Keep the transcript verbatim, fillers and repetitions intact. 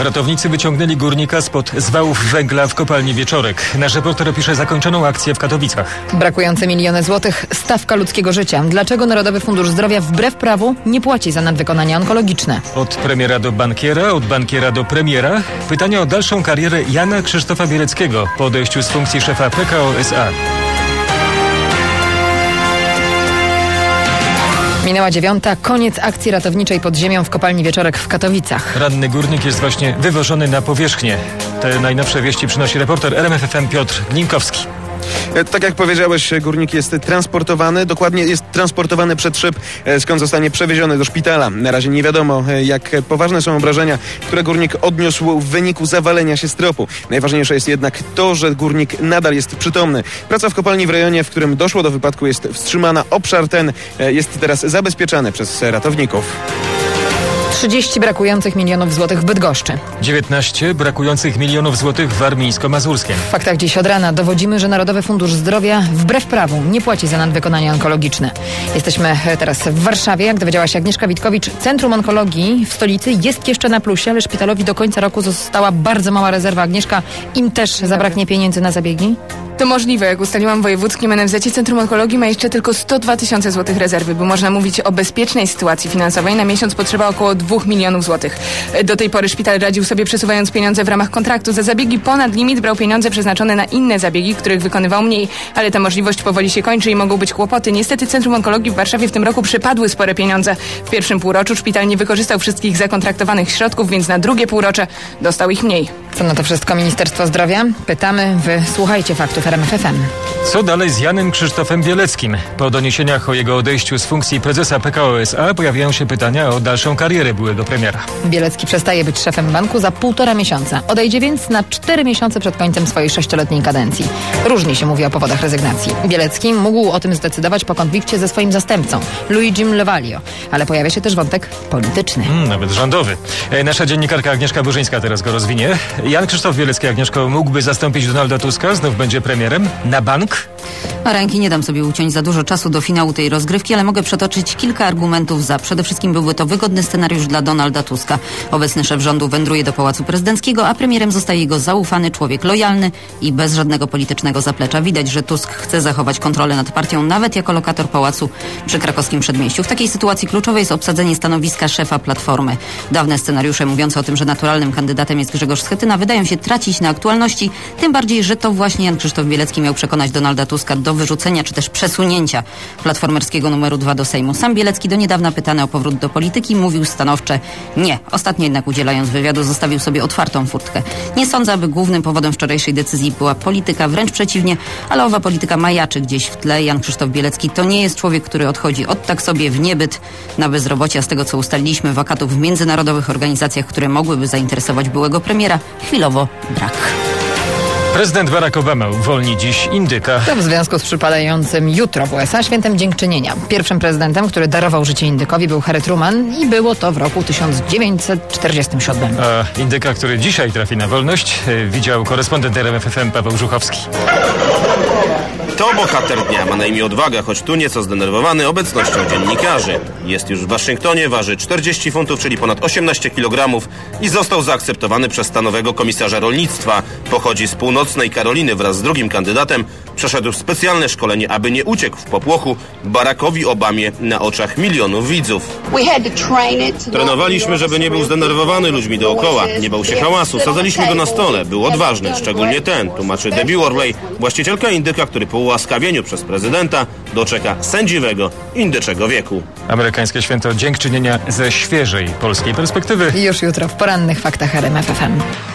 Ratownicy wyciągnęli górnika spod zwałów węgla w kopalni Wieczorek. Nasz reporter opisze zakończoną akcję w Katowicach. Brakujące miliony złotych, stawka ludzkiego życia. Dlaczego Narodowy Fundusz Zdrowia wbrew prawu nie płaci za nadwykonania onkologiczne? Od premiera do bankiera, od bankiera do premiera. Pytania o dalszą karierę Jana Krzysztofa Bieleckiego po odejściu z funkcji szefa P K O S A. Minęła dziewiąta, koniec akcji ratowniczej pod ziemią w kopalni Wieczorek w Katowicach. Ranny górnik jest właśnie wywożony na powierzchnię. Te najnowsze wieści przynosi reporter R M F F M Piotr Glinkowski. Tak jak powiedziałeś, górnik jest transportowany, dokładnie jest transportowany przed szyb, skąd zostanie przewieziony do szpitala. Na razie nie wiadomo, jak poważne są obrażenia, które górnik odniósł w wyniku zawalenia się stropu. Najważniejsze jest jednak to, że górnik nadal jest przytomny. Praca w kopalni w rejonie, w którym doszło do wypadku, jest wstrzymana. Obszar ten jest teraz zabezpieczany przez ratowników. trzydzieści brakujących milionów złotych w Bydgoszczy. dziewiętnaście brakujących milionów złotych w Warmińsko-Mazurskiem. W faktach dziś od rana dowodzimy, że Narodowy Fundusz Zdrowia wbrew prawu nie płaci za nadwykonania onkologiczne. Jesteśmy teraz w Warszawie. Jak dowiedziała się Agnieszka Witkowicz, Centrum Onkologii w stolicy jest jeszcze na plusie, ale szpitalowi do końca roku została bardzo mała rezerwa. Agnieszka, im też zabraknie pieniędzy na zabiegi? To możliwe. Jak ustaliłam w wojewódzkim en em zecie, Centrum Onkologii ma jeszcze tylko sto dwa tysiące złotych rezerwy, by można mówić o bezpiecznej sytuacji finansowej. Na miesiąc potrzeba około dwóch milionów złotych. Do tej pory szpital radził sobie przesuwając pieniądze w ramach kontraktu. Za zabiegi ponad limit brał pieniądze przeznaczone na inne zabiegi, których wykonywał mniej. Ale ta możliwość powoli się kończy i mogą być kłopoty. Niestety Centrum Onkologii w Warszawie w tym roku przypadły spore pieniądze. W pierwszym półroczu szpital nie wykorzystał wszystkich zakontraktowanych środków, więc na drugie półrocze dostał ich mniej. Co na to wszystko Ministerstwo Zdrowia? Pytamy, wy słuchajcie faktów R M F F M. Co dalej z Janem Krzysztofem Bieleckim? Po doniesieniach o jego odejściu z funkcji prezesa P K O S A pojawiają się pytania o dalszą karierę byłego premiera. Bielecki przestaje być szefem banku za półtora miesiąca. Odejdzie więc na cztery miesiące przed końcem swojej sześcioletniej kadencji. Różnie się mówi o powodach rezygnacji. Bielecki mógł o tym zdecydować po konflikcie ze swoim zastępcą, Luigim Levalio. Ale pojawia się też wątek polityczny. Hmm, nawet rządowy. E, nasza dziennikarka Agnieszka Burzyńska teraz go rozwinie. Jan Krzysztof Bielecki, Agnieszko, mógłby zastąpić Donalda Tuska? Znów będzie premierem? Na bank? A ręki nie dam sobie uciąć za dużo czasu do finału tej rozgrywki, ale mogę przytoczyć kilka argumentów za. Przede wszystkim byłby to wygodny scenariusz dla Donalda Tuska. Obecny szef rządu wędruje do Pałacu Prezydenckiego, a premierem zostaje jego zaufany człowiek lojalny i bez żadnego politycznego zaplecza. Widać, że Tusk chce zachować kontrolę nad partią, nawet jako lokator pałacu przy krakowskim przedmieściu. W takiej sytuacji kluczowe jest obsadzenie stanowiska szefa Platformy. Dawne scenariusze mówiące o tym, że naturalnym kandydatem jest Grzegorz Schetyna, wydają się tracić na aktualności, tym bardziej, że to właśnie Jan Krzysztof Bielecki miał przekonać Donalda Tuska do wyrzucenia czy też przesunięcia platformerskiego numeru dwa do Sejmu. Sam Bielecki, do niedawna pytany o powrót do polityki, mówił stanowcze nie. Ostatnio jednak, udzielając wywiadu, zostawił sobie otwartą furtkę. Nie sądzę, aby głównym powodem wczorajszej decyzji była polityka, wręcz przeciwnie, ale owa polityka majaczy gdzieś w tle. Jan Krzysztof Bielecki to nie jest człowiek, który odchodzi od tak sobie w niebyt na bezrobocie, a z tego co ustaliliśmy, wakatów w międzynarodowych organizacjach, które mogłyby zainteresować byłego premiera, chwilowo brak. Prezydent Barack Obama uwolni dziś indyka. To w związku z przypadającym jutro w U S A świętem Dziękczynienia. Pierwszym prezydentem, który darował życie indykowi, był Harry Truman i było to w roku tysiąc dziewięćset czterdziestym siódmym. A indyka, który dzisiaj trafi na wolność, widział korespondent R M F F M Paweł Żuchowski. To bohater dnia, ma na imię Odwaga, choć tu nieco zdenerwowany obecnością dziennikarzy. Jest już w Waszyngtonie, waży czterdzieści funtów, czyli ponad osiemnaście kilogramów i został zaakceptowany przez stanowego komisarza rolnictwa. Pochodzi z północnej Karoliny. Wraz z drugim kandydatem przeszedł specjalne szkolenie, aby nie uciekł w popłochu Barackowi Obamie na oczach milionów widzów. Trenowaliśmy, żeby nie był zdenerwowany ludźmi dookoła, nie bał się hałasu, sadzaliśmy go na stole, był odważny, szczególnie ten, tłumaczy Debbie Worley, właścicielka indyka, który po ułaskawieniu przez prezydenta doczeka sędziwego indyczego wieku. Amerykańskie święto Dziękczynienia ze świeżej polskiej perspektywy. Już jutro w porannych faktach R M F F M.